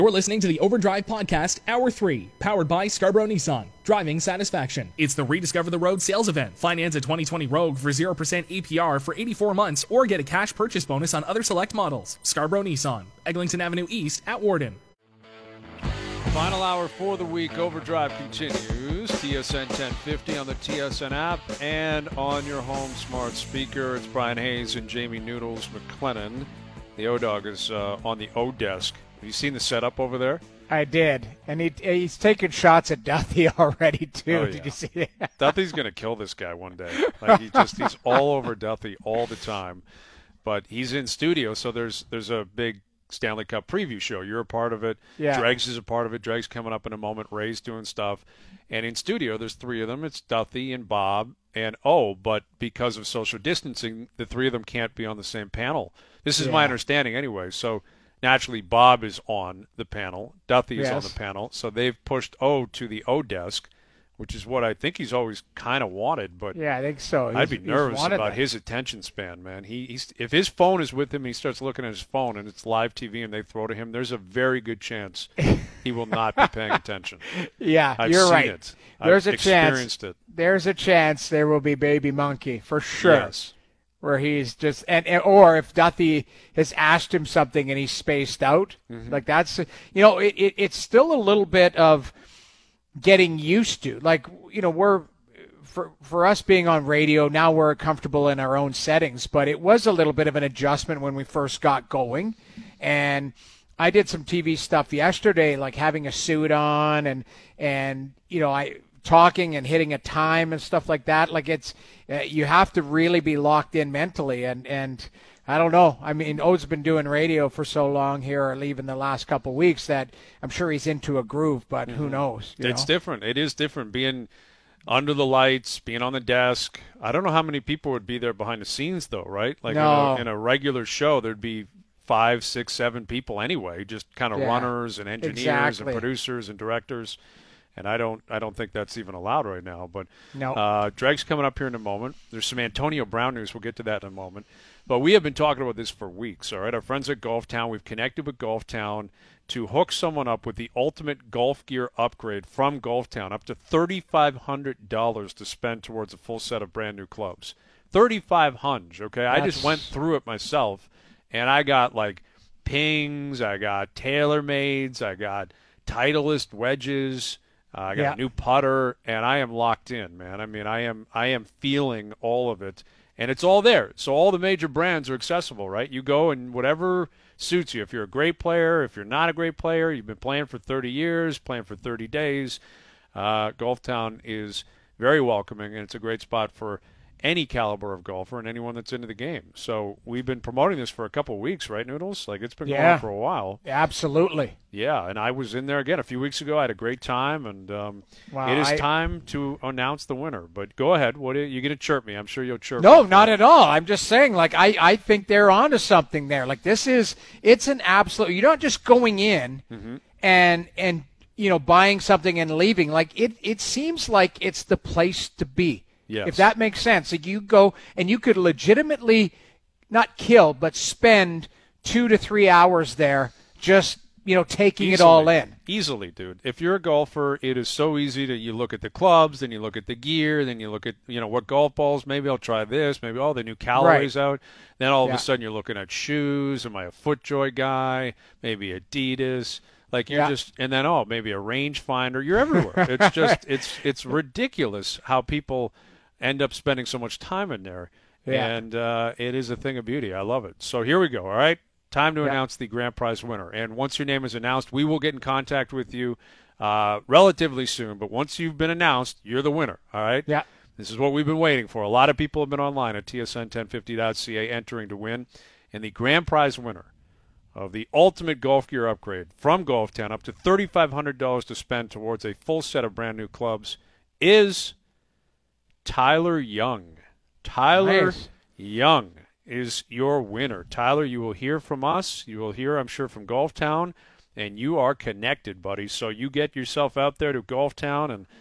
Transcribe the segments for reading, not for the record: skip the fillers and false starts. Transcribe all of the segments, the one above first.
You're listening to the Overdrive Podcast, Hour 3, powered by Scarborough Nissan. Driving satisfaction. It's the Rediscover the Road sales event. Finance a 2020 Rogue for 0% APR for 84 months or get a cash purchase bonus on other select models. Scarborough Nissan, Eglinton Avenue East at Warden. Final hour for the week. Overdrive continues. TSN 1050 on the TSN app and on your home smart speaker. It's Brian Hayes and Jamie Noodles McLennan. The O-Dog is on the O-Desk. Have you seen the setup over there? I did. And he's taking shots at Duthie already, too. Oh, yeah. Did you see that? Duthie's going to kill this guy one day. He's all over Duthie all the time. But he's in studio, so there's a big Stanley Cup preview show. You're a part of it. Yeah. Dregs is a part of it. Dregs coming up in a moment. Ray's doing stuff. And in studio, there's three of them. It's Duthie and Bob and but because of social distancing, the three of them can't be on the same panel. This is my understanding anyway. So naturally, Bob is on the panel. Duthie is on the panel. So they've pushed O to the O-Desk, which is what I think he's always kind of wanted. But yeah, I think so. I'd be nervous about his attention span, man. He's if his phone is with him, he starts looking at his phone, and it's live TV, and they throw to him, there's a very good chance he will not be paying attention. Yeah, I've you're seen right. It. There's I've a chance. Experienced it. There's a chance there will be Baby Monkey for sure. Yes. Where he's just or if Duthie has asked him something and he's spaced out, like that's it's still a little bit of getting used to. Like we're for us being on radio now, we're comfortable in our own settings, but it was a little bit of an adjustment when we first got going. And I did some TV stuff yesterday, like having a suit on and I talking and hitting a time and stuff like that. Like it's you have to really be locked in mentally and I don't know. I mean, O's been doing radio for so long here, or even the last couple of weeks, that I'm sure he's into a groove, but who knows? It's different. It is different being under the lights, being on the desk. I don't know how many people would be there behind the scenes though, right? Like in a regular show there'd be 5, 6, 7 people anyway, just kind of runners and engineers and producers and directors. And I don't think that's even allowed right now. But Dreg's coming up here in a moment. There's some Antonio Brown news. We'll get to that in a moment. But we have been talking about this for weeks, all right? Our friends at Golf Town, we've connected with Golf Town to hook someone up with the ultimate golf gear upgrade from Golf Town, up to $3,500 to spend towards a full set of brand new clubs. $3,500, okay? I just went through it myself, and I got like pings, I got TaylorMades, I got Titleist wedges, I got a new putter, and I am locked in, man. I mean, I am feeling all of it, and it's all there. So all the major brands are accessible, right? You go and whatever suits you. If you're a great player, if you're not a great player, you've been playing for 30 years, playing for 30 days, Golf Town is very welcoming, and it's a great spot for any caliber of golfer and anyone that's into the game. So we've been promoting this for a couple of weeks, right, Noodles? Like it's been going for a while. Absolutely. Yeah, and I was in there again a few weeks ago. I had a great time, and it is time to announce the winner. But go ahead. What are you going to chirp me? I'm sure you'll chirp me. No, not at all. I'm just saying, like, I think they're onto something there. Like, it's an absolute – you're not just going in and buying something and leaving. Like, it seems like it's the place to be. Yes. If that makes sense. Like you go and you could legitimately not kill, but spend 2 to 3 hours there just, taking it all in. Easily, dude. If you're a golfer, it is so easy to you look at the clubs, then you look at the gear, then you look at, what golf balls, maybe I'll try this, maybe the new Callaway's out. Then all of a sudden you're looking at shoes, am I a FootJoy guy, maybe Adidas. Like you're just, and then maybe a rangefinder. You're everywhere. It's just, it's ridiculous how people end up spending so much time in there, and it is a thing of beauty. I love it. So here we go, all right? Time to announce the grand prize winner. And once your name is announced, we will get in contact with you relatively soon. But once you've been announced, you're the winner, all right? Yeah. This is what we've been waiting for. A lot of people have been online at tsn1050.ca entering to win. And the grand prize winner of the ultimate golf gear upgrade from Golf Town, up to $3,500 to spend towards a full set of brand new clubs, is Tyler Young. Tyler Young is your winner. Tyler, you will hear from us. You will hear, I'm sure, from Golf Town, and you are connected, buddy. So you get yourself out there to Golf Town and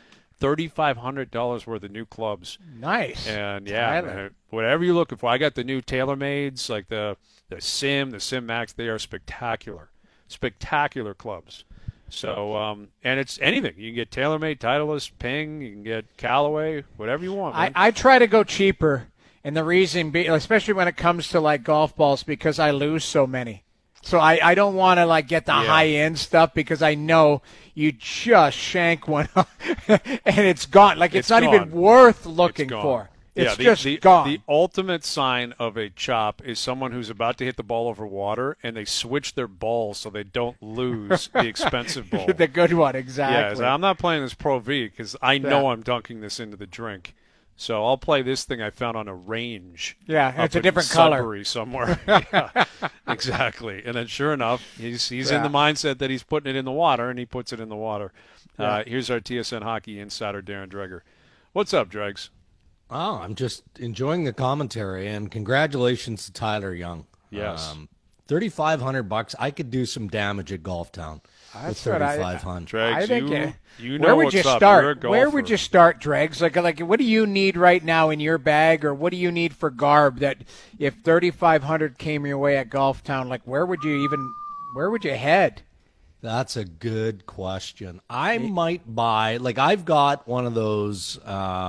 $3,500 worth of new clubs. Nice. And man, whatever you're looking for. I got the new TaylorMades, like the Sim Max. They are spectacular. spectacular clubs. So, and it's anything. You can get TaylorMade, Titleist, Ping. You can get Callaway, whatever you want. I try to go cheaper, and the reason, especially when it comes to like golf balls, because I lose so many. So I don't want to like get the high end stuff because I know you just shank one and it's gone. Like it's not gone. Even worth looking for. It's just gone. The ultimate sign of a chop is someone who's about to hit the ball over water and they switch their ball so they don't lose the expensive ball. The good one, exactly. Yeah, I'm not playing this Pro V because I know I'm dunking this into the drink. So I'll play this thing I found on a range. Yeah, it's a different color. Sudbury somewhere. Yeah, exactly. And then sure enough, he's in the mindset that he's putting it in the water, and he puts it in the water. Here's our TSN Hockey insider, Darren Dreger. What's up, Dregs? Oh, I'm just enjoying the commentary, and congratulations to Tyler Young. Yes. $3,500. I could do some damage at Golf Town with $3,500. Dregs, I think you know where would what's you up. start? You're a golfer. Where would you start, Dregs? Like, what do you need right now in your bag, or what do you need for garb that if $3,500 came your way at Golf Town, like where would you head? That's a good question. I might buy, like I've got one of those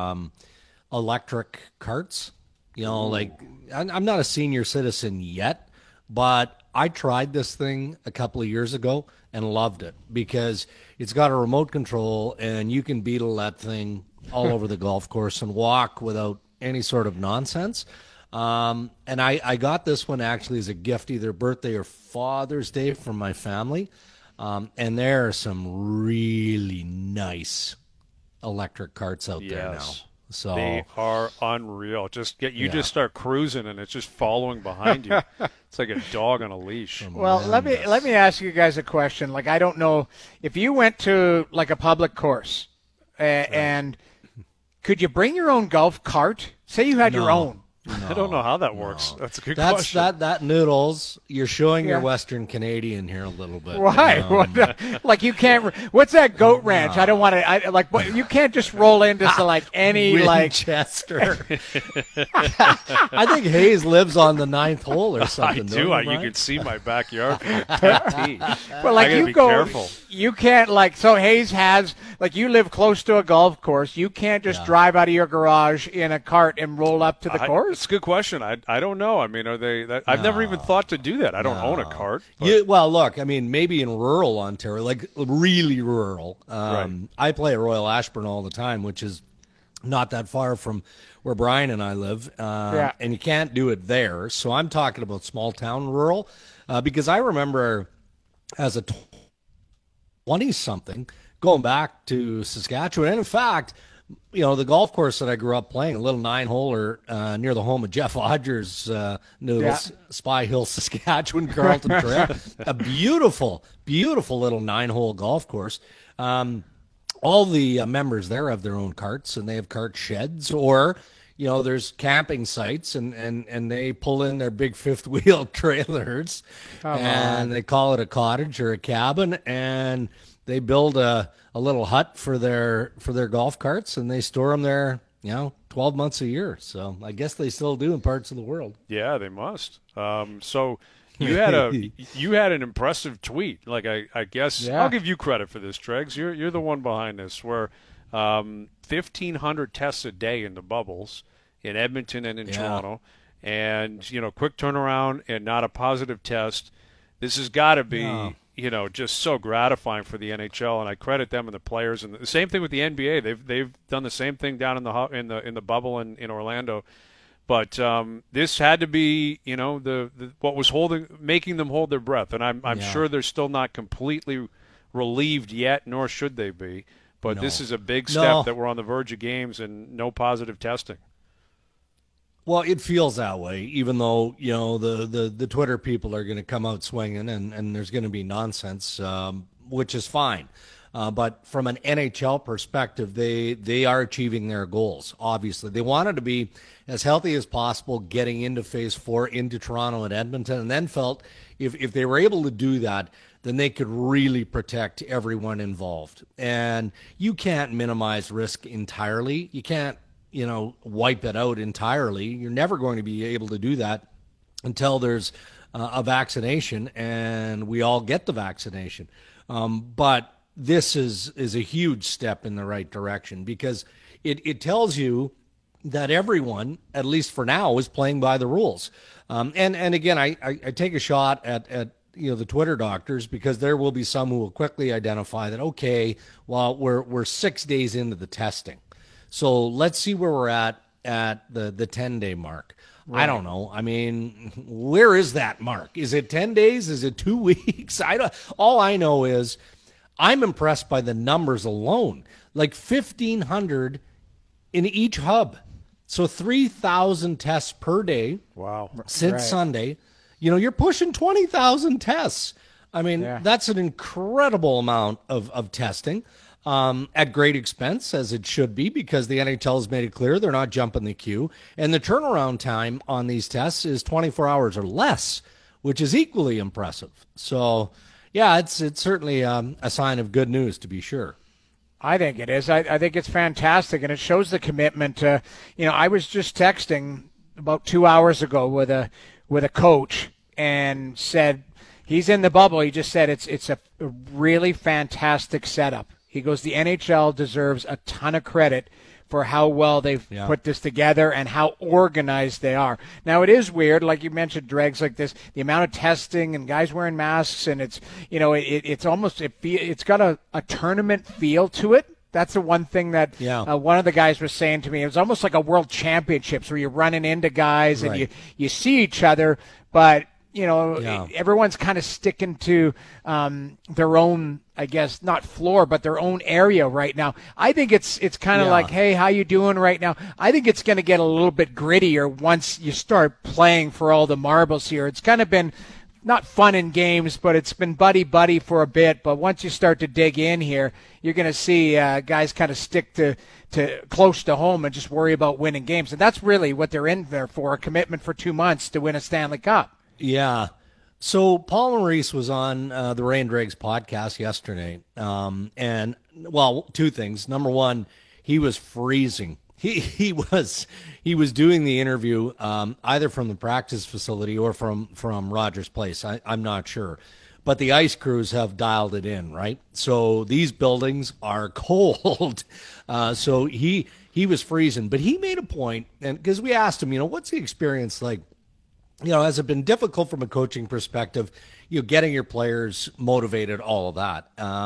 electric carts. You know, like I'm not a senior citizen yet, but I tried this thing a couple of years ago and loved it because it's got a remote control and you can beetle that thing all over the golf course and walk without any sort of nonsense. And I got this one actually as a gift, either birthday or Father's Day from my family. And there are some really nice electric carts out there now. So they are unreal. Just start cruising and it's just following behind you. It's like a dog on a leash. Well, let me ask you guys a question. Like, I don't know if you went to like a public course and could you bring your own golf cart? Say you had your own. No, I don't know how that works. That's a good question. That noodles. You're showing your Western Canadian here a little bit. Why? Like you can't. What's that goat ranch? I don't want to. You can't just roll into like any Winchester. I think Hayes lives on the 9th hole or something. I do. You can see my backyard from the 10th tee. Well, like you go. Careful. You can't so Hayes has you live close to a golf course. You can't just drive out of your garage in a cart and roll up to the course. It's a good question. I don't know. I mean, are they? I've never even thought to do that. I don't own a cart. Well, look. I mean, maybe in rural Ontario, like really rural. I play at Royal Ashburn all the time, which is not that far from where Brian and I live. And you can't do it there. So I'm talking about small town rural, because I remember as a 20-something going back to Saskatchewan, and in fact, you know, the golf course that I grew up playing, a little 9-holer near the home of Jeff Odgers, Noodles, Spy Hill, Saskatchewan, Carlton Trail. A beautiful, beautiful little 9-hole golf course. All the members there have their own carts, and they have cart sheds, or, you know, there's camping sites, and they pull in their big fifth-wheel trailers, they call it a cottage or a cabin, and they build a little hut for their golf carts, and they store them there, 12 months a year. So I guess they still do in parts of the world. Yeah, they must. So you had an impressive tweet. Like I guess I'll give you credit for this, Dregs. You're the one behind this. Where 1,500 tests a day in the bubbles in Edmonton and in Toronto, and quick turnaround and not a positive test. This has got to be. Just so gratifying for the NHL, and I credit them and the players. And the same thing with the NBA; they've done the same thing down in the bubble in Orlando. But this had to be, what was making them hold their breath. And I'm sure they're still not completely relieved yet, nor should they be. But this is a big step that we're on the verge of games and no positive testing. Well, it feels that way, even though, the Twitter people are going to come out swinging and there's going to be nonsense, which is fine. But from an NHL perspective, they are achieving their goals, obviously. They wanted to be as healthy as possible getting into Phase 4 into Toronto and Edmonton, and then felt if they were able to do that, then they could really protect everyone involved. And you can't minimize risk entirely. You can't wipe it out entirely. You're never going to be able to do that until there's a vaccination, and we all get the vaccination. But this is a huge step in the right direction because it tells you that everyone, at least for now, is playing by the rules. And again, I take a shot at the Twitter doctors because there will be some who will quickly identify that, okay, well, we're 6 days into the testing. So let's see where we're at the 10-day mark. Right. I don't know. I mean, where is that mark? Is it 10 days? Is it 2 weeks? All I know is I'm impressed by the numbers alone. Like 1,500 in each hub. So 3,000 tests per day. Wow. Since Sunday. You're pushing 20,000 tests. I mean, that's an incredible amount of testing at great expense, as it should be, because the NHL has made it clear they're not jumping the queue. And the turnaround time on these tests is 24 hours or less, which is equally impressive. So, yeah, it's certainly a sign of good news, to be sure. I think it is. I think it's fantastic, and it shows the commitment. I was just texting about 2 hours ago with a coach and said he's in the bubble. He just said it's a really fantastic setup. He goes, the NHL deserves a ton of credit for how well they've put this together and how organized they are. Now, it is weird, like you mentioned, dregs like this, the amount of testing and guys wearing masks, and it's almost it's got a tournament feel to it. That's the one thing that one of the guys was saying to me. It was almost like a world championships where you're running into guys and you see each other, but everyone's kind of sticking to their own, I guess, not floor, but their own area right now. I think it's kind of like, hey, how you doing right now? I think it's going to get a little bit grittier once you start playing for all the marbles here. It's kind of been not fun in games, but it's been buddy for a bit. But once you start to dig in here, you're going to see guys kind of stick to close to home and just worry about winning games. And that's really what they're in there for, a commitment for 2 months to win a Stanley Cup. Yeah. So Paul Maurice was on the Ray and Dregs podcast yesterday. And, well, two things. Number one, he was freezing. He was doing the interview either from the practice facility or from Rogers Place. I'm not sure. But the ice crews have dialed it in, right? So these buildings are cold. So he was freezing. But he made a point, and because we asked him, what's the experience like? Has it been difficult from a coaching perspective, getting your players motivated, all of that,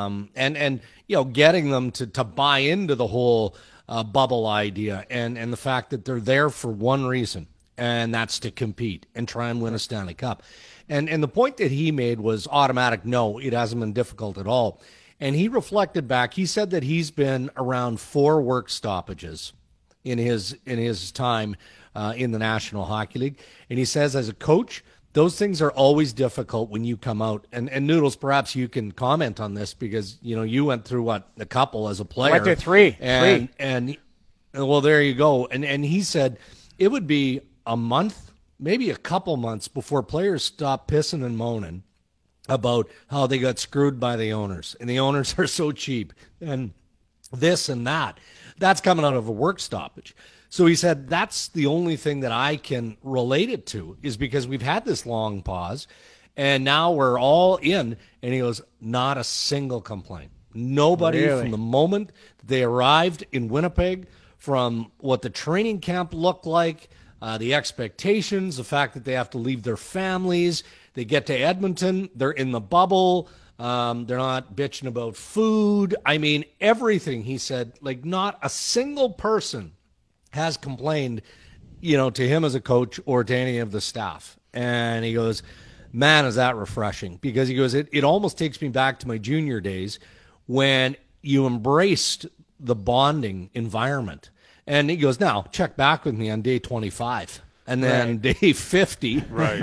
and getting them to buy into the whole bubble idea and the fact that they're there for one reason, and that's to compete and try and win a Stanley Cup. And the point that he made was automatic. No, it hasn't been difficult at all. And he reflected back. He said that he's been around 4 work stoppages in his time in the National Hockey League. And he says, as a coach, those things are always difficult when you come out. And Noodles, perhaps you can comment on this because, you went through a couple as a player. Went through three. And well, there you go. And he said it would be a month, maybe a couple months before players stop pissing and moaning about how they got screwed by the owners. And the owners are so cheap and this and that. That's coming out of a work stoppage. So he said, that's the only thing that I can relate it to is because we've had this long pause and now we're all in. And he goes, not a single complaint. Nobody from the moment they arrived in Winnipeg, from what the training camp looked like, the expectations, the fact that they have to leave their families, they get to Edmonton, they're in the bubble, they're not bitching about food. I mean, everything, he said, like not a single person has complained, to him as a coach or to any of the staff. And he goes, man, is that refreshing. Because he goes, it almost takes me back to my junior days when you embraced the bonding environment. And he goes, now, check back with me on day 25. And then day 50,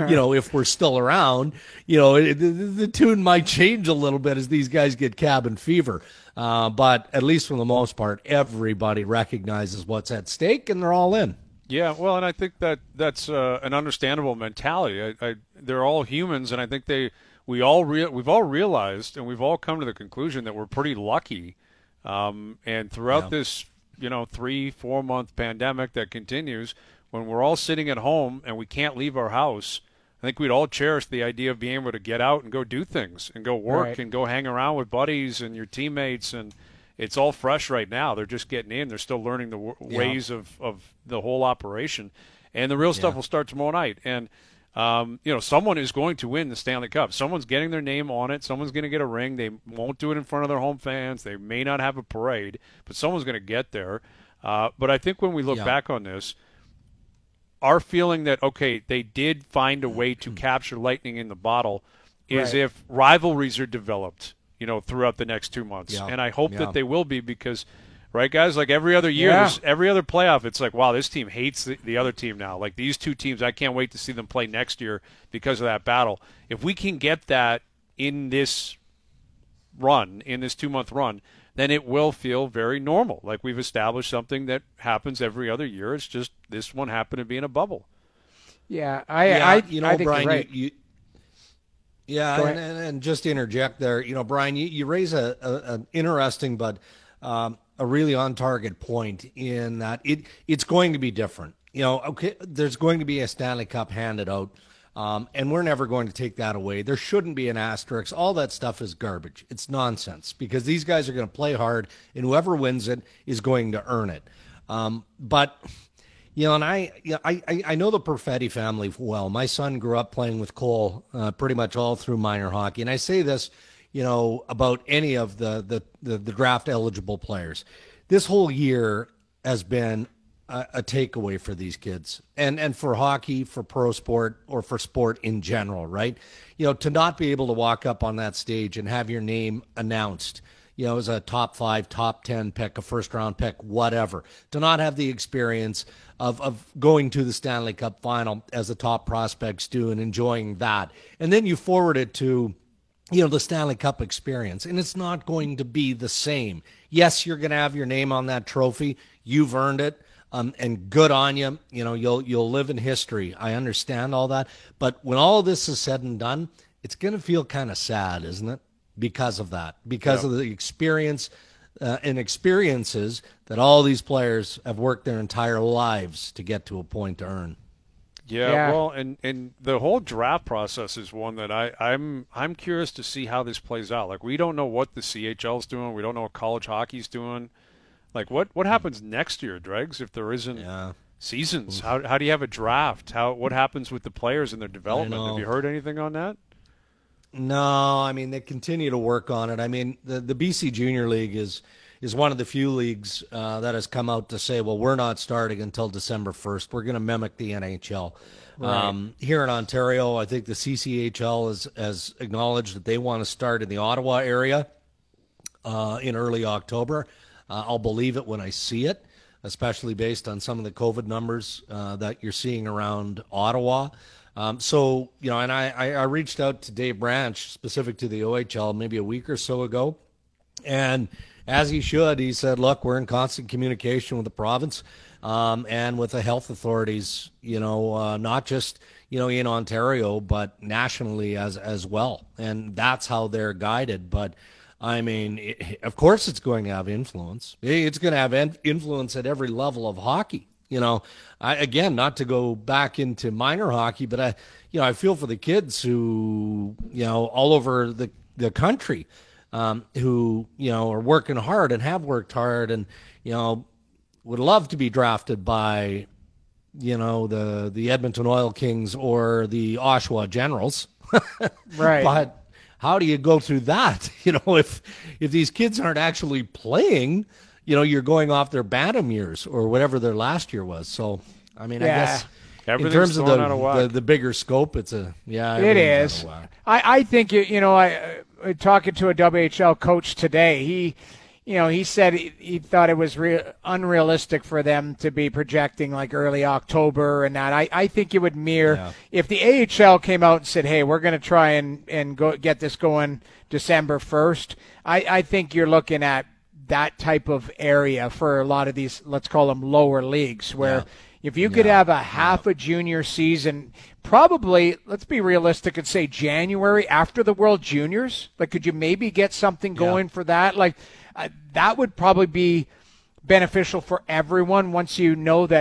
if we're still around, the tune might change a little bit as these guys get cabin fever. But at least for the most part, everybody recognizes what's at stake and they're all in. Yeah, well, and I think that's an understandable mentality. They're all humans, and I think we've all realized and we've all come to the conclusion that we're pretty lucky. And throughout this, 3-4 month pandemic that continues, when we're all sitting at home and we can't leave our house, I think we'd all cherish the idea of being able to get out and go do things and go work and go hang around with buddies and your teammates. And it's all fresh right now. They're just getting in. They're still learning the ways of the whole operation. And the real stuff will start tomorrow night. And, someone is going to win the Stanley Cup. Someone's getting their name on it. Someone's going to get a ring. They won't do it in front of their home fans. They may not have a parade, but someone's going to get there. But I think when we look back on this, our feeling that, okay, they did find a way to capture lightning in the bottle is if rivalries are developed, throughout the next 2 months. And I hope that they will be because, right, guys, like every other year, every other playoff, it's like, wow, this team hates the other team now. Like these two teams, I can't wait to see them play next year because of that battle. If we can get that in this run, in this 2-month run, then it will feel very normal. Like we've established something that happens every other year. It's just this one happened to be in a bubble. Yeah, I think Brian, you're right. And just to interject there, Brian, you raise an interesting but a really on-target point in that it's going to be different. There's going to be a Stanley Cup handed out. And we're never going to take that away. There shouldn't be an asterisk. All that stuff is garbage. It's nonsense because these guys are going to play hard, and whoever wins it is going to earn it. But and I know the Perfetti family well. My son grew up playing with Cole pretty much all through minor hockey, and I say this, about any of the draft eligible players. This whole year has been a takeaway for these kids and for hockey, for pro sport, or for sport in general, right? To not be able to walk up on that stage and have your name announced, as a top 5, top 10 pick, a first round pick, whatever, to not have the experience of going to the Stanley Cup final as the top prospects do and enjoying that. And then you forward it to, the Stanley Cup experience, and it's not going to be the same. Yes, you're going to have your name on that trophy. You've earned it. And good on you. You'll live in history. I understand all that. But when all of this is said and done, it's going to feel kind of sad, isn't it? Because of that, because of the experience and experiences that all these players have worked their entire lives to get to a point to earn. Yeah. Well, and the whole draft process is one that I'm curious to see how this plays out. Like, we don't know what the CHL's doing. We don't know what college hockey's doing. Like, what happens next year, Dregs, if there isn't seasons? How do you have a draft? What happens with the players and their development? Have you heard anything on that? No, they continue to work on it. The BC Junior League is one of the few leagues that has come out to say, well, we're not starting until December 1st. We're going to mimic the NHL. Right. Here in Ontario, I think the CCHL has acknowledged that they want to start in the Ottawa area in early October. I'll believe it when I see it, especially based on some of the COVID numbers that you're seeing around Ottawa. And I reached out to Dave Branch, specific to the OHL, maybe a week or so ago. And as he should, he said, look, we're in constant communication with the province and with the health authorities, not just, in Ontario, but nationally as well. And that's how they're guided. But of course it's going to have influence. It's going to have influence at every level of hockey. Again, not to go back into minor hockey, but I feel for the kids who, all over the country, who, are working hard and have worked hard and, would love to be drafted by, the Edmonton Oil Kings or the Oshawa Generals. Right. But how do you go through that? If these kids aren't actually playing, you're going off their bantam years or whatever their last year was. So, I guess in terms of the bigger scope, it is. I think, I talking to a WHL coach today, he said he thought it was unrealistic for them to be projecting like early October and that. I think it would mirror if the AHL came out and said, hey, we're going to try and go get this going December 1st. I think you're looking at that type of area for a lot of these, let's call them lower leagues, where if you could have a half a junior season, probably, let's be realistic and say January after the World Juniors, like could you maybe get something going for that? Like that would probably be beneficial for everyone once you know that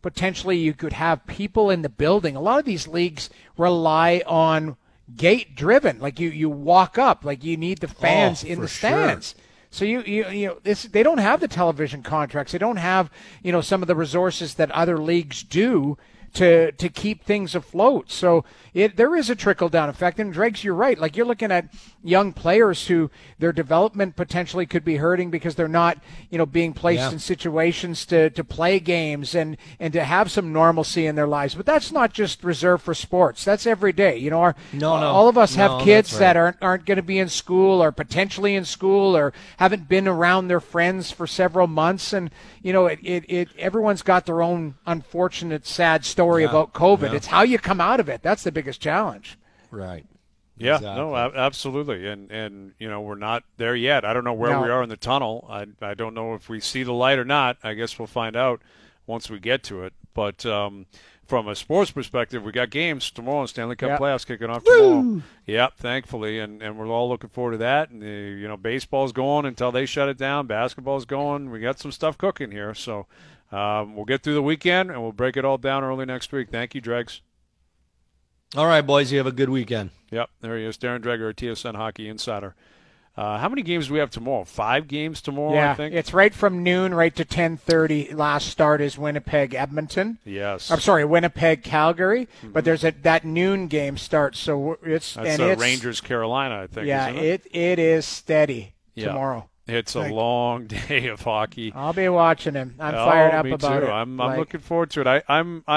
potentially you could have people in the building. A lot of these leagues rely on gate driven. Like you walk up, like you need the fans in the stands. Sure. So they don't have the television contracts. They don't have, some of the resources that other leagues do to keep things afloat. So there is a trickle-down effect. And, Dregs, you're right. Like, you're looking at young players who their development potentially could be hurting because they're not, being placed in situations to play games and to have some normalcy in their lives. But that's not just reserved for sports. That's every day. All of us have kids that aren't going to be in school or potentially in school or haven't been around their friends for several months. And, everyone's got their own unfortunate, sad story about COVID. It's how you come out of it. That's the biggest challenge. Right. Yeah, exactly. No, absolutely. And we're not there yet. I don't know where we are in the tunnel. I don't know if we see the light or not. I guess we'll find out once we get to it. But from a sports perspective, we got games tomorrow. Stanley Cup playoffs kicking off tomorrow. Woo! Yep, thankfully. And we're all looking forward to that. And, baseball's going until they shut it down. Basketball's going. We got some stuff cooking here. So we'll get through the weekend, and we'll break it all down early next week. Thank you, Dregs. All right, boys, you have a good weekend. Yep, there he is, Darren Dreger, our TSN Hockey Insider. How many games do we have tomorrow? 5 games tomorrow, I think? It's right from noon right to 10:30. Last start is Winnipeg-Edmonton. Yes. I'm sorry, Winnipeg-Calgary. Mm-hmm. But there's that noon game starts, so it's Rangers-Carolina, I think, yeah, isn't it? it is steady tomorrow. It's a long day of hockey. I'll be watching him. I'm fired up about it. I'm looking forward to it.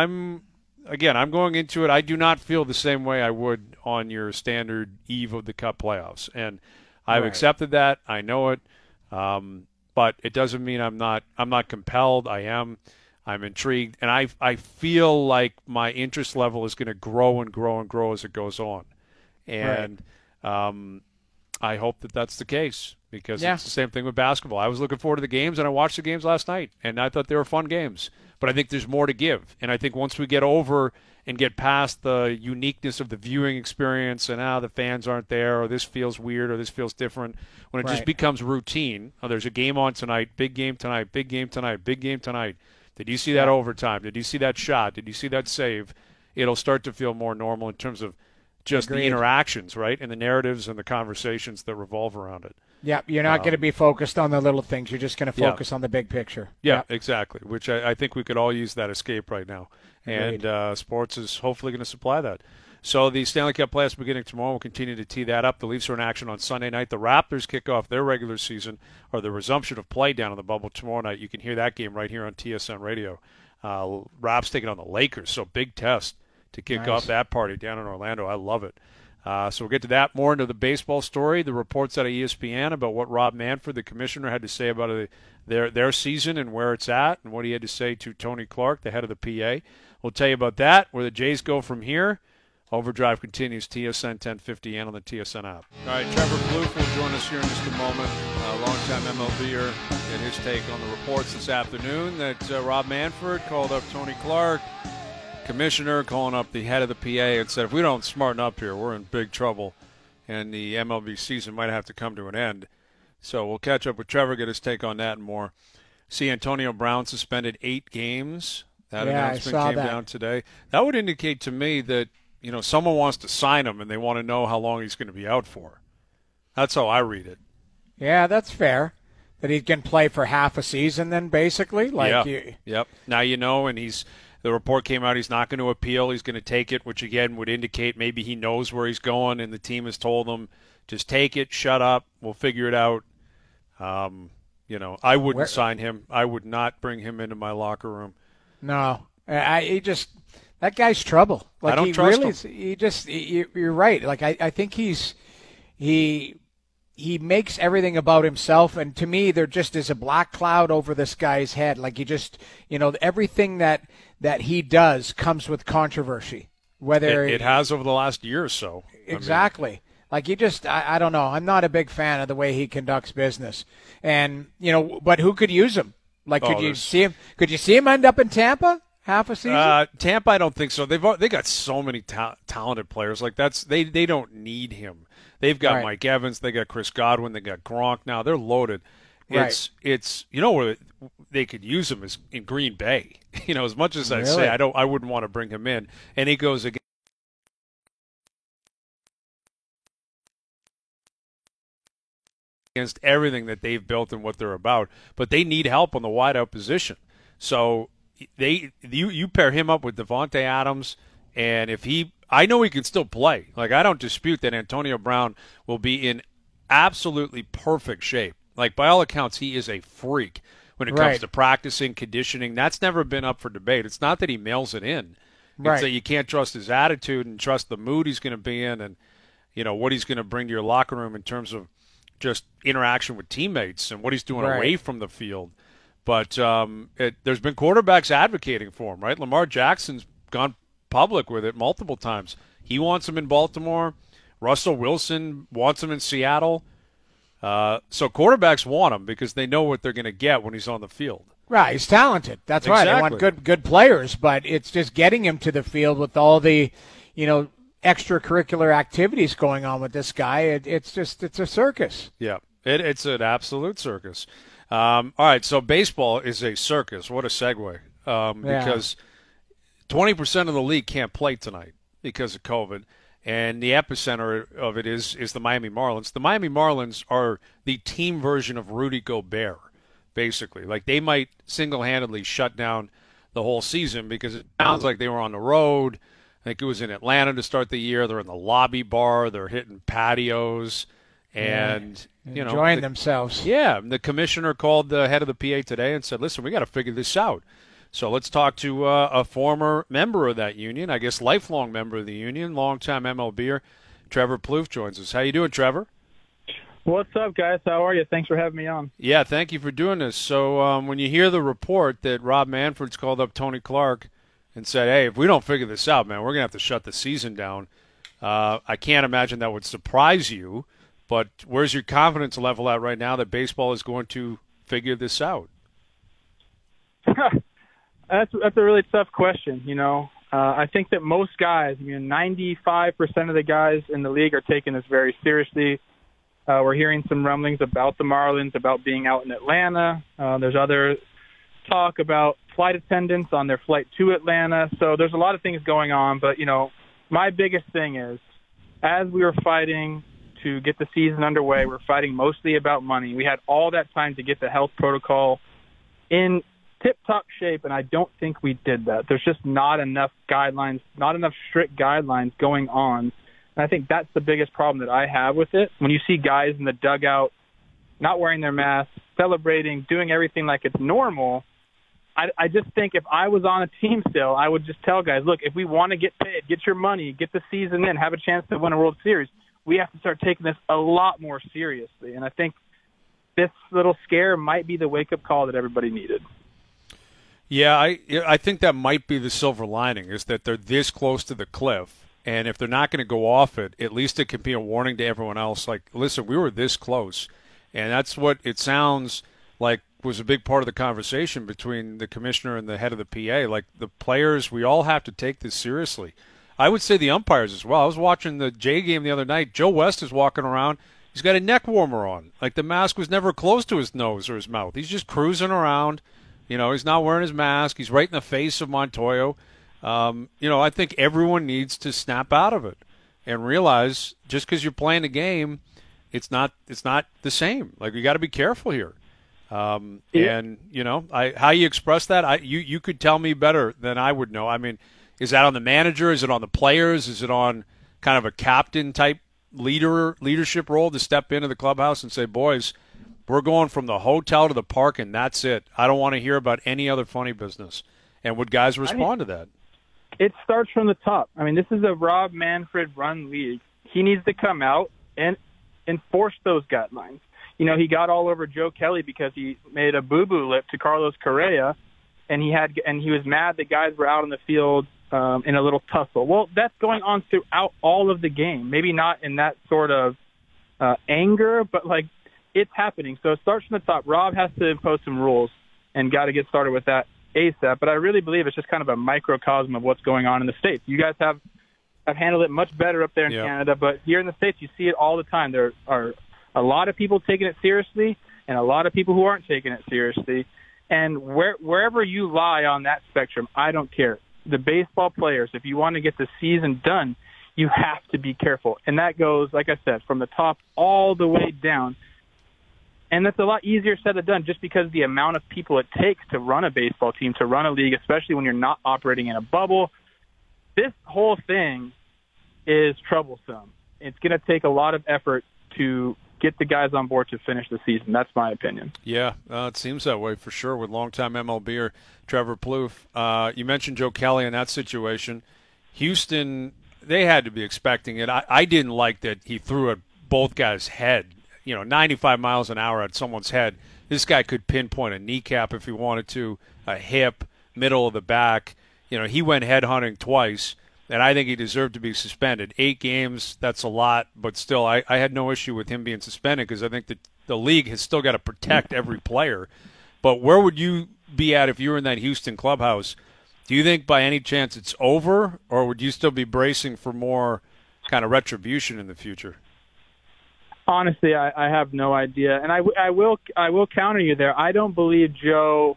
I'm going into it. I do not feel the same way I would on your standard eve of the Cup playoffs, and I've accepted that. I know it, but it doesn't mean I'm not compelled. I'm intrigued, and I feel like my interest level is going to grow and grow and grow as it goes on, and I hope that that's the case because it's the same thing with basketball. I was looking forward to the games, and I watched the games last night, and I thought they were fun games. But I think there's more to give. And I think once we get over and get past the uniqueness of the viewing experience and the fans aren't there or this feels weird or this feels different, when it just becomes routine, there's a game on tonight, big game tonight, big game tonight, big game tonight. Did you see that overtime? Did you see that shot? Did you see that save? It'll start to feel more normal in terms of just the interactions, right, and the narratives and the conversations that revolve around it. Yeah, you're not going to be focused on the little things. You're just going to focus on the big picture. Yeah, exactly, which I think we could all use that escape right now. Agreed. And sports is hopefully going to supply that. So the Stanley Cup playoffs beginning tomorrow. We'll continue to tee that up. The Leafs are in action on Sunday night. The Raptors kick off their regular season, or the resumption of play down in the bubble tomorrow night. You can hear that game right here on TSN Radio. Raps taking on the Lakers, so big test to kick off that party down in Orlando. I love it. So we'll get to that, more into the baseball story, the reports out of ESPN about what Rob Manfred, the commissioner, had to say about their season and where it's at and what he had to say to Tony Clark, the head of the PA. We'll tell you about that, where the Jays go from here. Overdrive continues, TSN 1050 and on the TSN app. All right, Trevor Plouffe will join us here in just a moment, longtime MLBer, and his take on the reports this afternoon that Rob Manfred called up Tony Clark, commissioner, calling up the head of the PA and said, if we don't smarten up here, we're in big trouble, and the MLB season might have to come to an end. So we'll catch up with Trevor, get his take on that and more. See, Antonio Brown suspended 8 games. That announcement came down today. That would indicate to me that, someone wants to sign him and they want to know how long he's going to be out for. That's how I read it. Yeah, that's fair. That he can play for half a season then, basically? Yep. Now and the report came out he's not going to appeal. He's going to take it, which, again, would indicate maybe he knows where he's going and the team has told him, just take it, shut up, we'll figure it out. I wouldn't sign him. I would not bring him into my locker room. No. That guy's trouble. I don't trust him. You're right. Like, I think he makes everything about himself, and to me, there just is a black cloud over this guy's head. Like, everything that he does comes with controversy. Whether it has over the last year or so. Exactly. I don't know. I'm not a big fan of the way he conducts business, and but who could use him? Could you see him? Could you see him end up in Tampa? Half a season? Tampa, I don't think so. They got so many talented players. They don't need him. They've got Mike Evans. They got Chris Godwin. They got Gronk now. They're loaded. It's where they could use him is in Green Bay. As much as I say I wouldn't want to bring him in, and he goes against everything that they've built and what they're about. But they need help on the wideout position. So you pair him up with Devontae Adams, and I know he can still play. Like, I don't dispute that Antonio Brown will be in absolutely perfect shape. Like, by all accounts, he is a freak when it comes to practicing, conditioning. That's never been up for debate. It's not that he mails it in. It's that you can't trust his attitude and trust the mood he's going to be in, and what he's going to bring to your locker room in terms of just interaction with teammates and what he's doing away from the field. But there's been quarterbacks advocating for him, right? Lamar Jackson's gone public with it multiple times. He wants him in Baltimore. Russell Wilson wants him in Seattle. So quarterbacks want him because they know what they're going to get when he's on the field. Right, he's talented. That's right. They want good players, but it's just getting him to the field with all the, extracurricular activities going on with this guy. It's a circus. Yeah, it's an absolute circus. All right, so baseball is a circus. What a segue. Because 20% of the league can't play tonight because of COVID, and the epicenter of it is the Miami Marlins. The Miami Marlins are the team version of Rudy Gobert, basically. Like, they might single-handedly shut down the whole season because it sounds like they were on the road. I think it was in Atlanta to start the year. They're in the lobby bar. They're hitting patios. And enjoying themselves. Yeah, the commissioner called the head of the PA today and said, "Listen, we got to figure this out." So let's talk to a former member of that union, I guess lifelong member of the union, longtime MLBer, Trevor Plouffe joins us. How you doing, Trevor? What's up, guys? How are you? Thanks for having me on. Yeah, thank you for doing this. So when you hear the report that Rob Manfred's called up Tony Clark and said, "Hey, if we don't figure this out, man, we're gonna have to shut the season down," I can't imagine that would surprise you. But where's your confidence level at right now that baseball is going to figure this out? That's a really tough question. I think that most guys, 95% of the guys in the league are taking this very seriously. We're hearing some rumblings about the Marlins, about being out in Atlanta. There's other talk about flight attendants on their flight to Atlanta. So there's a lot of things going on. But, my biggest thing is, as we were fighting to get the season underway, we're fighting mostly about money. We had all that time to get the health protocol in tip-top shape, and I don't think we did that. There's just not enough guidelines, not enough strict guidelines going on. And I think that's the biggest problem that I have with it. When you see guys in the dugout not wearing their masks, celebrating, doing everything like it's normal, I just think if I was on a team still, I would just tell guys, look, if we want to get paid, get your money, get the season in, have a chance to win a World Series, we have to start taking this a lot more seriously. And I think this little scare might be the wake-up call that everybody needed. Yeah, I think that might be the silver lining, is that they're this close to the cliff. And if they're not going to go off it, at least it can be a warning to everyone else. Like, listen, we were this close. And that's what it sounds like was a big part of the conversation between the commissioner and the head of the PA. Like, the players, we all have to take this seriously. I would say the umpires as well. I was watching the Jay game the other night. Joe West is walking around. He's got a neck warmer on. Like, the mask was never close to his nose or his mouth. He's just cruising around. He's not wearing his mask. He's right in the face of Montoyo. I think everyone needs to snap out of it and realize just because you're playing the game, it's not the same. Like, you got to be careful here. And how you express that, you could tell me better than I would know. I mean, is that on the manager? Is it on the players? Is it on kind of a captain type leadership role to step into the clubhouse and say, boys, we're going from the hotel to the park and that's it. I don't want to hear about any other funny business. And would guys respond to that? It starts from the top. I mean, this is a Rob Manfred run league. He needs to come out and enforce those guidelines. He got all over Joe Kelly because he made a boo-boo lip to Carlos Correa, and he was mad that guys were out on the field in a little tussle. Well, that's going on throughout all of the game. Maybe not in that sort of anger, but it's happening. So it starts from the top. Rob has to impose some rules and got to get started with that ASAP. But I really believe it's just kind of a microcosm of what's going on in the States. You guys have handled it much better up there in Canada, but here in the States you see it all the time. There are a lot of people taking it seriously, and a lot of people who aren't taking it seriously. And wherever you lie on that spectrum, I don't care. The baseball players, if you want to get the season done, you have to be careful. And that goes, like I said, from the top all the way down. And that's a lot easier said than done just because the amount of people it takes to run a baseball team, to run a league, especially when you're not operating in a bubble. This whole thing is troublesome. It's going to take a lot of effort to get the guys on board to finish the season. That's my opinion. Yeah, it seems that way for sure with longtime MLBer Trevor Plouffe. You mentioned Joe Kelly in that situation. Houston, they had to be expecting it. I didn't like that he threw at both guys' head. 95 miles an hour at someone's head. This guy could pinpoint a kneecap if he wanted to, a hip, middle of the back. He went headhunting twice, and I think he deserved to be suspended. 8 games, that's a lot, but still, I had no issue with him being suspended because I think that the league has still got to protect every player. But where would you be at if you were in that Houston clubhouse? Do you think by any chance it's over, or would you still be bracing for more kind of retribution in the future? Honestly, I have no idea, and I will counter you there. I don't believe Joe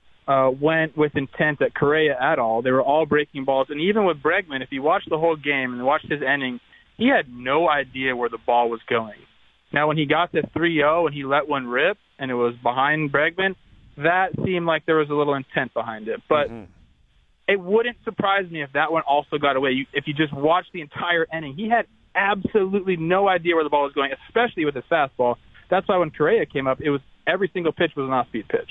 went with intent at Correa at all. They were all breaking balls, and even with Bregman, if you watch the whole game and watched his inning, he had no idea where the ball was going. Now, when he got to 3-0 and he let one rip, and it was behind Bregman, that seemed like there was a little intent behind it. But it wouldn't surprise me if that one also got away. If you just watch the entire inning, he had absolutely no idea where the ball was going, especially with his fastball. That's why when Correa came up, it was every single pitch was an off-speed pitch.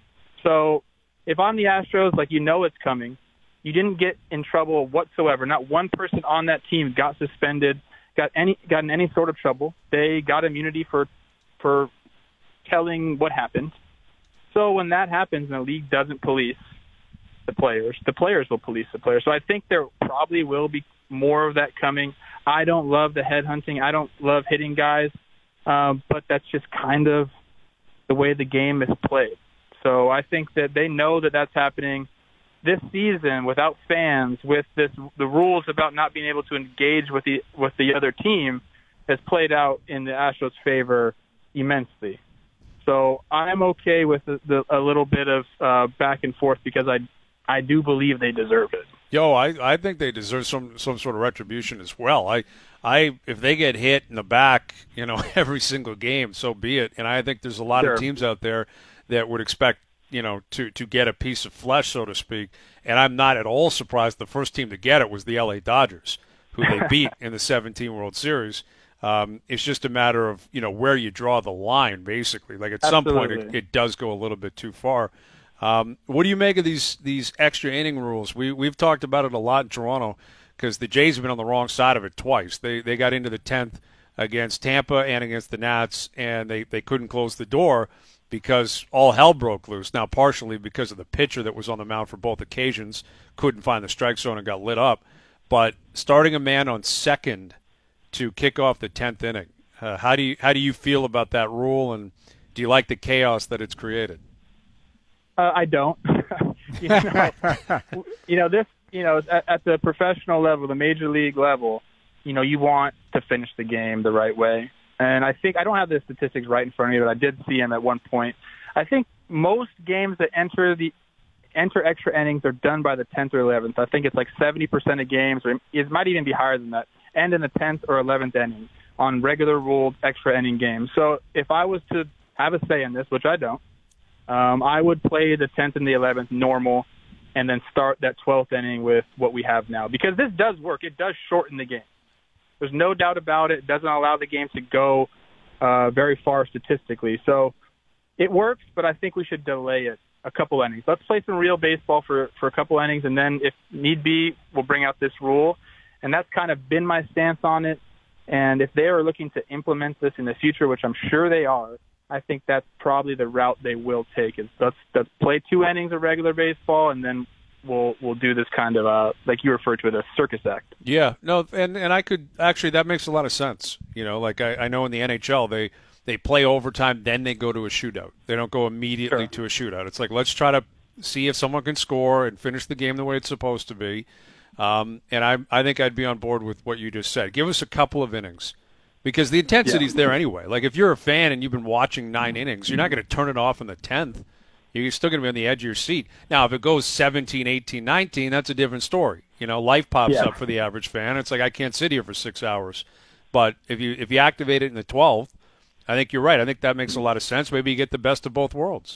So if I'm the Astros, it's coming. You didn't get in trouble whatsoever. Not one person on that team got suspended, got in any sort of trouble. They got immunity for telling what happened. So when that happens and the league doesn't police the players will police the players. So I think there probably will be more of that coming. I don't love the headhunting. I don't love hitting guys, but that's just kind of the way the game is played. So I think that they know that that's happening this season without fans, with the rules about not being able to engage with the other team has played out in the Astros' favor immensely. So I'm okay with a little bit of back and forth because I do believe they deserve it. I think they deserve some sort of retribution as well. If they get hit in the back, every single game, so be it. And I think there's a lot of teams out there that would expect, to get a piece of flesh, so to speak. And I'm not at all surprised the first team to get it was the LA Dodgers, who they beat in the 17 World Series. It's just a matter of, where you draw the line, basically. Like at some point it does go a little bit too far. What do you make of these extra inning rules? We've talked about it a lot in Toronto because the Jays have been on the wrong side of it twice. They got into the 10th against Tampa and against the Nats, and they couldn't close the door because all hell broke loose. Now, partially because of the pitcher that was on the mound for both occasions, couldn't find the strike zone and got lit up. But starting a man on second to kick off the 10th inning, how do you feel about that rule, and do you like the chaos that it's created? I don't. At the professional level, the major league level, you want to finish the game the right way. And I think I don't have the statistics right in front of me, but I did see them at one point. I think most games that enter extra innings are done by the 10th or 11th. I think it's like 70% of games, or it might even be higher than that, end in the 10th or 11th inning on regular ruled extra inning games. So if I was to have a say in this, which I don't, I would play the 10th and the 11th normal and then start that 12th inning with what we have now. Because this does work. It does shorten the game. There's no doubt about it. It doesn't allow the game to go very far statistically. So it works, but I think we should delay it a couple innings. Let's play some real baseball for a couple innings, and then if need be, we'll bring out this rule. And that's kind of been my stance on it. And if they are looking to implement this in the future, which I'm sure they are, I think that's probably the route they will take. Is let's play 2 innings of regular baseball, and then we'll do this kind of like you referred to it, a circus act. Yeah, no, and I could actually, that makes a lot of sense. Like I know in the NHL they play overtime, then they go to a shootout. They don't go immediately to a shootout. It's like, let's try to see if someone can score and finish the game the way it's supposed to be. And I think I'd be on board with what you just said. Give us a couple of innings because the intensity's there anyway. Like if you're a fan and you've been watching 9 innings, you're not going to turn it off in the 10th. You're still going to be on the edge of your seat. Now, if it goes 17, 18, 19, that's a different story. Life pops up for the average fan. It's like I can't sit here for 6 hours. But if you activate it in the 12th, I think you're right. I think that makes a lot of sense. Maybe you get the best of both worlds.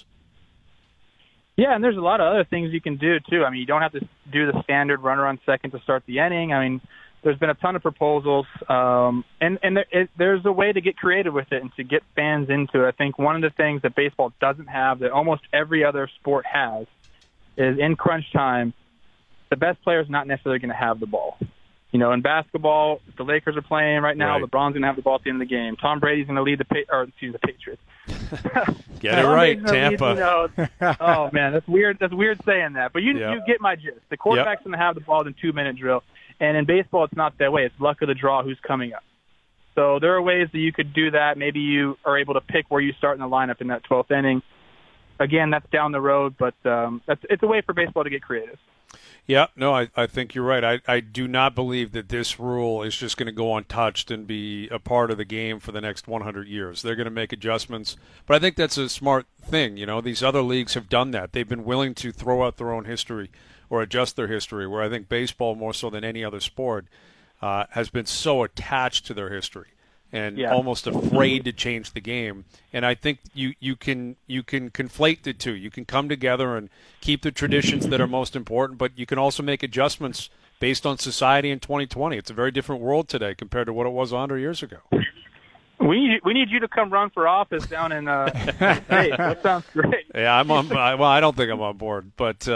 Yeah, and there's a lot of other things you can do, too. I mean, you don't have to do the standard runner on second to start the inning. I mean, there's been a ton of proposals, and there's a way to get creative with it and to get fans into it. I think one of the things that baseball doesn't have that almost every other sport has is in crunch time, the best player is not necessarily going to have the ball. In basketball, if the Lakers are playing right now, LeBron's going to have the ball at the end of the game. Tom Brady's going to lead the Patriots. Get it right, Tampa. Oh man, that's weird. That's weird saying that, but you get my gist. The quarterback's going to have the ball in 2-minute drill, and in baseball, it's not that way. It's luck of the draw who's coming up. So there are ways that you could do that. Maybe you are able to pick where you start in the lineup in that 12th inning. Again, that's down the road, but it's a way for baseball to get creative. Yeah, no, I think you're right. I do not believe that this rule is just going to go untouched and be a part of the game for the next 100 years. They're going to make adjustments, but I think that's a smart thing. These other leagues have done that. They've been willing to throw out their own history or adjust their history, where I think baseball, more so than any other sport, has been so attached to their history and almost afraid to change the game. And I think you can conflate the two. You can come together and keep the traditions that are most important, but you can also make adjustments based on society in 2020. It's a very different world today compared to what it was 100 years ago. We need you to come run for office down in Hey, that sounds great. Yeah, I'm on. Well, I don't think I'm on board, but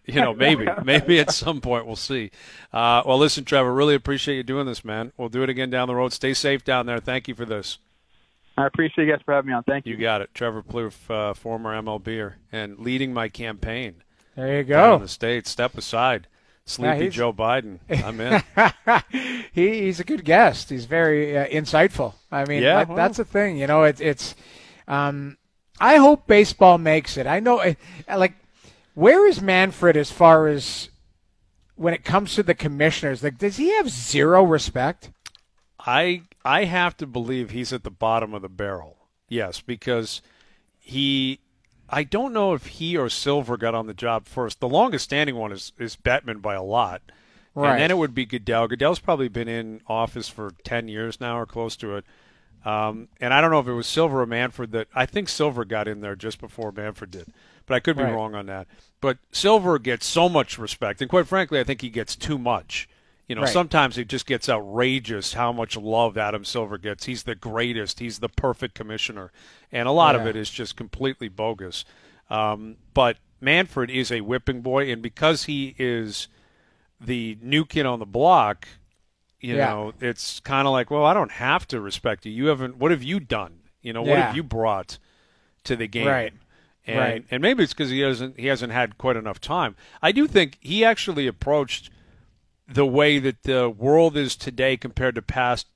maybe at some point we'll see. Well, listen, Trevor, really appreciate you doing this, man. We'll do it again down the road. Stay safe down there. Thank you for this. I appreciate you guys for having me on. Thank you. You got it, Trevor Plouffe, former MLBer, and leading my campaign. There you go. Down in the States. Step aside. Sleepy Joe Biden. I'm in. He's a good guest. He's very insightful. I mean, that's the thing. It's. I hope baseball makes it. I know, where is Manfred as far as when it comes to the commissioners? Like, does he have zero respect? I have to believe he's at the bottom of the barrel. Yes, because I don't know if he or Silver got on the job first. The longest standing one is Bettman by a lot. Right. And then it would be Goodell. Goodell's probably been in office for 10 years now or close to it. And I don't know if it was Silver or Manfred I think Silver got in there just before Manfred did. But I could be wrong on that. But Silver gets so much respect. And quite frankly, I think he gets too much. Sometimes it just gets outrageous how much love Adam Silver gets. He's the greatest. He's the perfect commissioner. And a lot of it is just completely bogus. But Manfred is a whipping boy, and because he is the new kid on the block, it's kind of like, well, I don't have to respect you. What have you done? What have you brought to the game? Right. And maybe it's because he hasn't had quite enough time. I do think he actually approached the way that the world is today compared to past,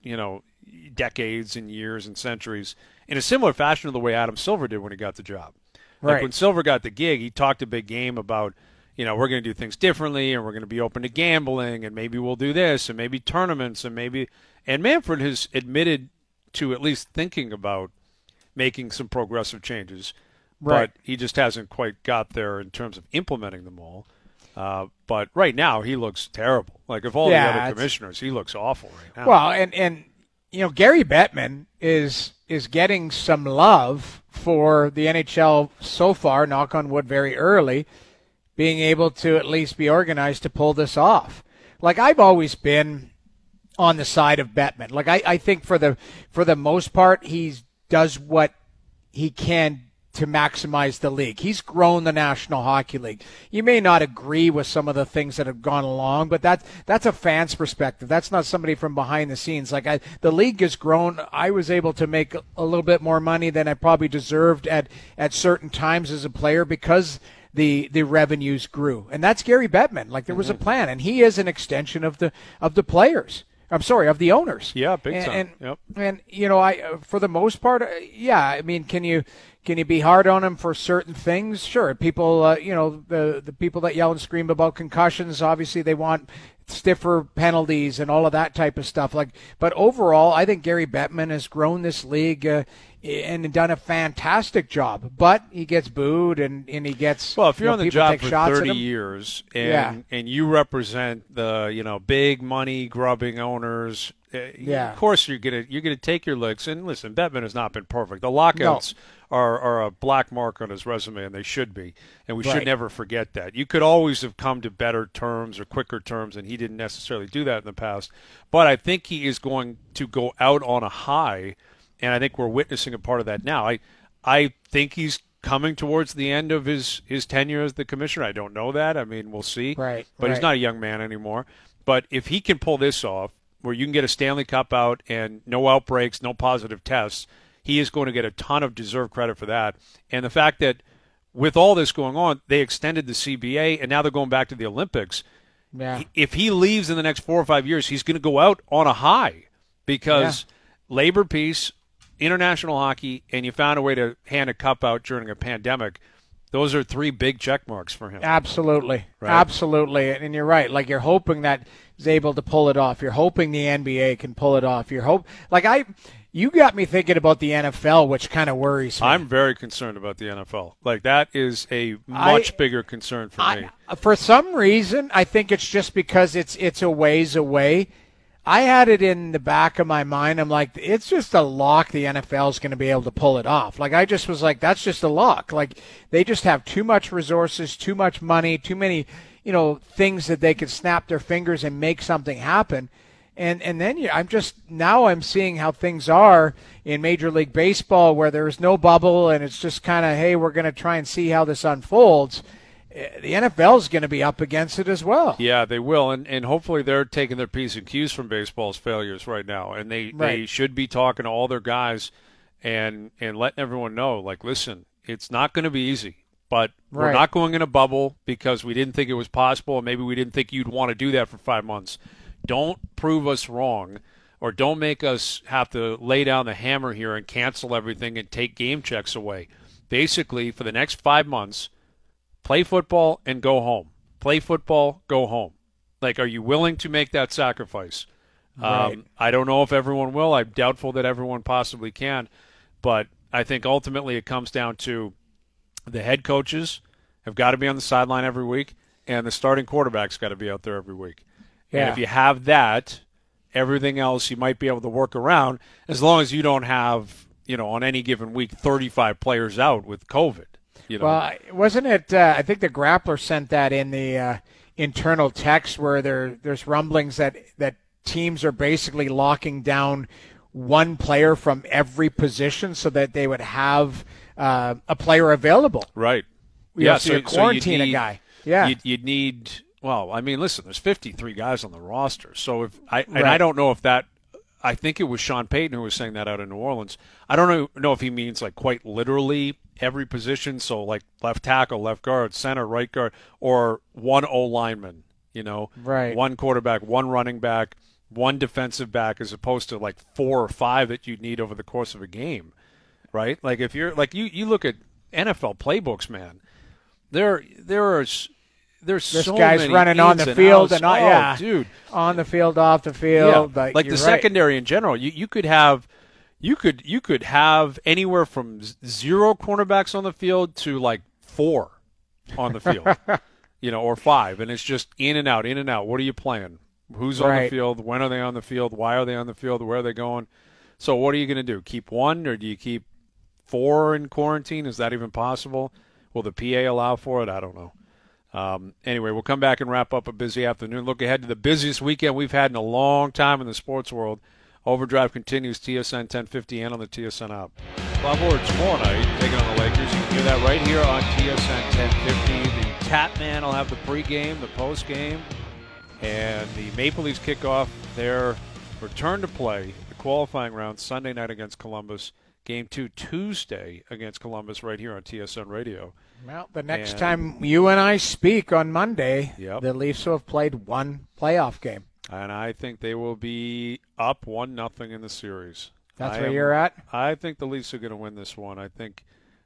decades and years and centuries in a similar fashion to the way Adam Silver did when he got the job. Like when Silver got the gig, he talked a big game about, we're going to do things differently and we're going to be open to gambling and maybe we'll do this and maybe tournaments and Manfred has admitted to at least thinking about making some progressive changes, but he just hasn't quite got there in terms of implementing them all. But right now he looks terrible. Like of all the other commissioners, he looks awful right now. Well, and Gary Bettman is getting some love for the NHL so far, knock on wood, very early, being able to at least be organized to pull this off. Like I've always been on the side of Bettman. Like I think for the most part he does what he can to maximize the league. He's grown the National Hockey League. You may not agree with some of the things that have gone along, but that's a fan's perspective. That's not somebody from behind the scenes. The league has grown. I was able to make a little bit more money than I probably deserved at certain times as a player because the revenues grew. And that's Gary Bettman. Like there was a plan, and he is an extension of the players. I'm sorry, of the owners. Yeah, big time. And for the most part, I mean, can you Can you be hard on him for certain things? Sure. People, the people that yell and scream about concussions, obviously they want stiffer penalties and all of that type of stuff. But overall, I think Gary Bettman has grown this league and done a fantastic job. But he gets booed and he gets if you're on the job for 30 years years and you represent the big money grubbing owners. Of course you're gonna take your licks. And listen, Bettman has not been perfect. The lockouts are a black mark on his resume, and they should be. And we should never forget that. You could always have come to better terms or quicker terms, and he didn't necessarily do that in the past. But I think he is going to go out on a high, and I think we're witnessing a part of that now. I think he's coming towards the end of his tenure as the commissioner. I don't know that. I mean, we'll see. Right. But he's not a young man anymore. But if he can pull this off, where you can get a Stanley Cup out and no outbreaks, no positive tests, he is going to get a ton of deserved credit for that. And the fact that with all this going on, they extended the CBA, and now they're going back to the Olympics. Yeah. If he leaves in the next 4 or 5 years, he's going to go out on a high because labor peace, international hockey, and you found a way to hand a cup out during a pandemic. Those are 3 big check marks for him. Absolutely. Right? Absolutely. And you're right. You're hoping that he's able to pull it off. You're hoping the NBA can pull it off. You got me thinking about the NFL, which kind of worries me. I'm very concerned about the NFL. That is a much bigger concern for me. For some reason, I think it's just because it's a ways away. I had it in the back of my mind. I'm like, it's just a lock the NFL is going to be able to pull it off. I just was like, that's just a lock. They just have too much resources, too much money, too many, things that they could snap their fingers and make something happen. And then I'm seeing how things are in Major League Baseball, where there's no bubble and it's just kind of, hey, we're going to try and see how this unfolds. The NFL is going to be up against it as well. Yeah, they will, and hopefully they're taking their P's and Q's from baseball's failures right now, and they should be talking to all their guys and letting everyone know, listen, it's not going to be easy, but we're not going in a bubble because we didn't think it was possible, and maybe we didn't think you'd want to do that for 5 months. Don't prove us wrong, or don't make us have to lay down the hammer here and cancel everything and take game checks away. Basically, for the next 5 months, play football and go home. Play football, go home. Are you willing to make that sacrifice? Right. I don't know if everyone will. I'm doubtful that everyone possibly can. But I think ultimately it comes down to the head coaches have got to be on the sideline every week, and the starting quarterback's got to be out there every week. Yeah. And if you have that, everything else you might be able to work around, as long as you don't have, on any given week, 35 players out with COVID. Well, wasn't it? I think the Grappler sent that in the internal text where there's rumblings that teams are basically locking down one player from every position so that they would have a player available. Right. So you quarantine a guy. Yeah. You'd need. Well, I mean, listen. There's 53 guys on the roster, so I don't know if that. I think it was Sean Payton who was saying that out in New Orleans. I don't know if he means quite literally every position, so left tackle, left guard, center, right guard, or one O lineman, right. One quarterback, one running back, one defensive back, as opposed to 4 or 5 that you'd need over the course of a game, right? If you're you look at NFL playbooks, man, there's so guys many running on the field and dude, on the field, off the field. Yeah. The secondary in general, you could have anywhere from 0 cornerbacks on the field to 4 on the field, or 5, and it's just in and out, in and out. What are you playing? Who's on the field? When are they on the field? Why are they on the field? Where are they going? So what are you going to do? Keep 1, or do you keep 4 in quarantine? Is that even possible? Will the PA allow for it? I don't know. Anyway, we'll come back and wrap up a busy afternoon. Look ahead to the busiest weekend we've had in a long time in the sports world. Overdrive continues, TSN 1050 and on the TSN app. Bob Orr tomorrow night taking on the Lakers. You can hear that right here on TSN 1050. The Tatman will have the pregame, the postgame, and the Maple Leafs kick off their return to play, the qualifying round, Sunday night against Columbus. Game 2 Tuesday against Columbus right here on TSN Radio. Well, the next time you and I speak on Monday, the Leafs will have played one playoff game. And I think they will be up 1-0 in the series. That's where you're at? I think the Leafs are going to win this one. I think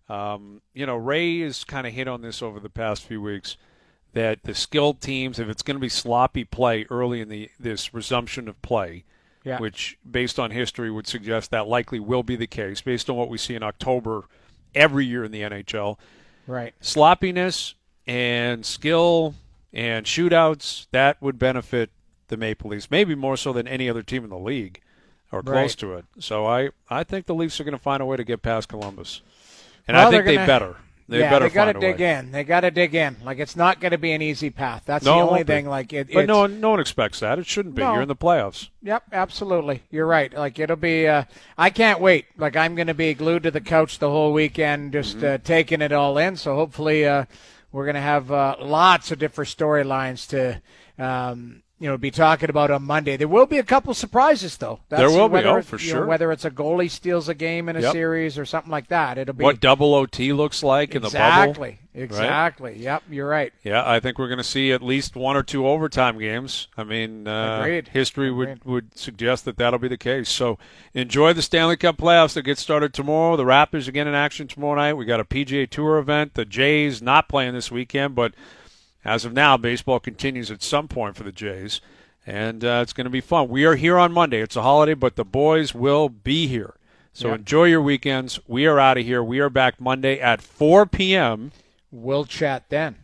Ray has kind of hit on this over the past few weeks, that the skilled teams, if it's going to be sloppy play early in this resumption of play, which based on history would suggest that likely will be the case based on what we see in October every year in the NHL. Right. Sloppiness and skill and shootouts, that would benefit the Maple Leafs, maybe more so than any other team in the league or close to it. So I think the Leafs are going to find a way to get past Columbus. And I think they better. They got to dig in. They got to dig in. Like, it's not going to be an easy path. That's the only thing. But no one expects that. It shouldn't be. You're in the playoffs. Yep, absolutely. You're right. Like, it'll be. I can't wait. Like, I'm going to be glued to the couch the whole weekend, just taking it all in. So hopefully, we're going to have lots of different storylines to. Be talking about on Monday. There will be a couple surprises, though. There will be, for sure. Whether it's a goalie steals a game in a series or something like that. It'll be what double OT looks like in the bubble. Exactly. Right? Yep, you're right. Yeah, I think we're going to see at least one or two overtime games. I mean, history would suggest that that'll be the case. So enjoy the Stanley Cup playoffs that get started tomorrow. The Raptors again in action tomorrow night. We got a PGA Tour event. The Jays not playing this weekend, but as of now, baseball continues at some point for the Jays, and it's going to be fun. We are here on Monday. It's a holiday, but the boys will be here. So enjoy your weekends. We are out of here. We are back Monday at 4 p.m. We'll chat then.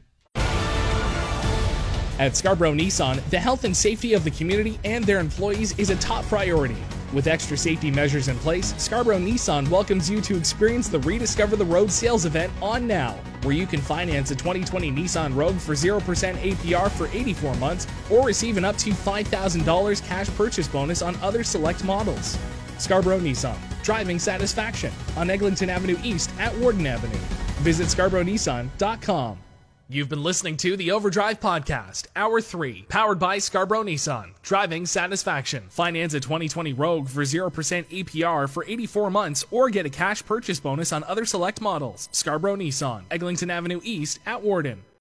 At Scarborough Nissan, the health and safety of the community and their employees is a top priority. With extra safety measures in place, Scarborough Nissan welcomes you to experience the Rediscover the Road sales event on now, where you can finance a 2020 Nissan Rogue for 0% APR for 84 months or receive an up to $5,000 cash purchase bonus on other select models. Scarborough Nissan, driving satisfaction on Eglinton Avenue East at Warden Avenue. Visit ScarboroughNissan.com. You've been listening to the Overdrive Podcast, Hour 3, powered by Scarborough Nissan. Driving satisfaction. Finance a 2020 Rogue for 0% APR for 84 months or get a cash purchase bonus on other select models. Scarborough Nissan, Eglinton Avenue East at Warden.